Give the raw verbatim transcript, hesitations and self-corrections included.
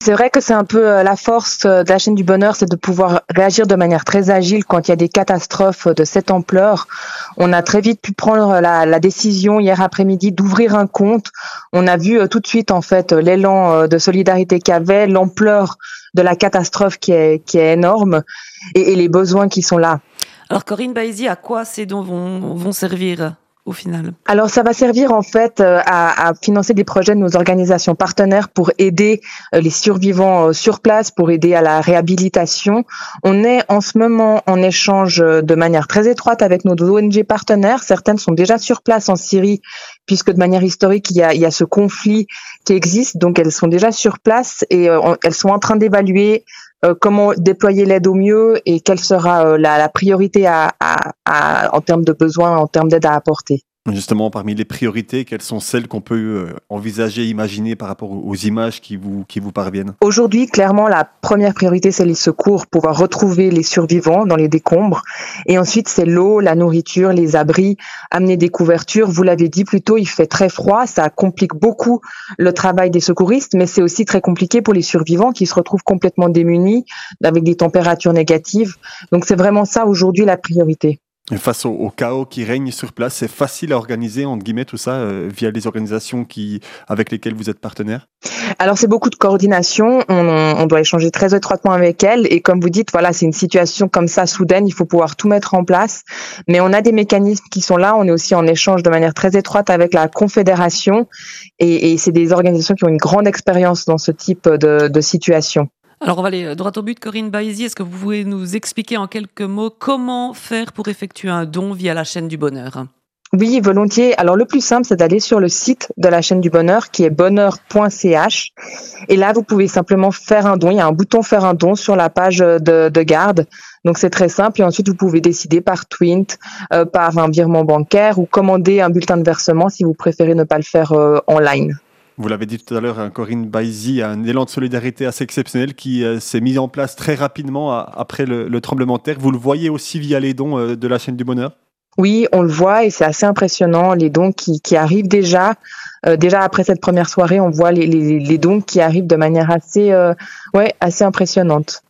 C'est vrai que c'est un peu euh, la force euh, de la chaîne du bonheur, c'est de pouvoir réagir de manière très agile quand il y a des catastrophes de cette ampleur. On a très vite pu prendre la, la décision hier après-midi d'ouvrir un compte. On a vu euh, tout de suite en fait l'élan euh, de solidarité qu'il y avait, l'ampleur de la catastrophe qui est, qui est énorme et, et les besoins qui sont là. Alors Corinne Baïzy, à quoi ces dons vont, vont servir au final? Alors ça va servir en fait euh, à, à financer des projets de nos organisations partenaires pour aider euh, les survivants euh, sur place, pour aider à la réhabilitation. On est en ce moment en échange euh, de manière très étroite avec nos O N G partenaires. Certaines sont déjà sur place en Syrie, puisque de manière historique, il y a, il y a ce conflit qui existe. Donc elles sont déjà sur place et euh, on, elles sont en train d'évaluer Euh, comment déployer l'aide au mieux et quelle sera euh, la, la priorité à, à, à, en termes de besoins, en termes d'aide à apporter. Justement, parmi les priorités, quelles sont celles qu'on peut euh, envisager, imaginer par rapport aux images qui vous, qui vous parviennent? Aujourd'hui, clairement, la première priorité, c'est les secours, pouvoir retrouver les survivants dans les décombres. Et ensuite, c'est l'eau, la nourriture, les abris, amener des couvertures. Vous l'avez dit plus tôt, il fait très froid, ça complique beaucoup le travail des secouristes, mais c'est aussi très compliqué pour les survivants qui se retrouvent complètement démunis, avec des températures négatives. Donc, c'est vraiment ça aujourd'hui la priorité. Et face au, au chaos qui règne sur place, c'est facile à organiser, entre guillemets, tout ça, euh, via les organisations qui, avec lesquelles vous êtes partenaire? Alors, c'est beaucoup de coordination. On, on doit échanger très étroitement avec elles. Et comme vous dites, voilà, c'est une situation comme ça, soudaine. Il faut pouvoir tout mettre en place. Mais on a des mécanismes qui sont là. On est aussi en échange de manière très étroite avec la Confédération. Et, et c'est des organisations qui ont une grande expérience dans ce type de, de situation. Alors on va aller droit au but, Corinne Baïzy. Est-ce que vous pouvez nous expliquer en quelques mots comment faire pour effectuer un don via la chaîne du bonheur? Oui, volontiers. Alors le plus simple, c'est d'aller sur le site de la chaîne du bonheur qui est bonheur point c h. Et là, vous pouvez simplement faire un don. Il y a un bouton faire un don sur la page de, de garde. Donc c'est très simple. Et ensuite, vous pouvez décider par Twint, euh, par un virement bancaire ou commander un bulletin de versement si vous préférez ne pas le faire euh, online. Vous l'avez dit tout à l'heure, hein, Corinne Baïzy a un élan de solidarité assez exceptionnel qui euh, s'est mis en place très rapidement à, après le, le tremblement de terre. Vous le voyez aussi via les dons euh, de la chaîne du bonheur? Oui, on le voit et c'est assez impressionnant, les dons qui, qui arrivent déjà. Euh, déjà après cette première soirée, on voit les, les, les dons qui arrivent de manière assez, euh, ouais, assez impressionnante.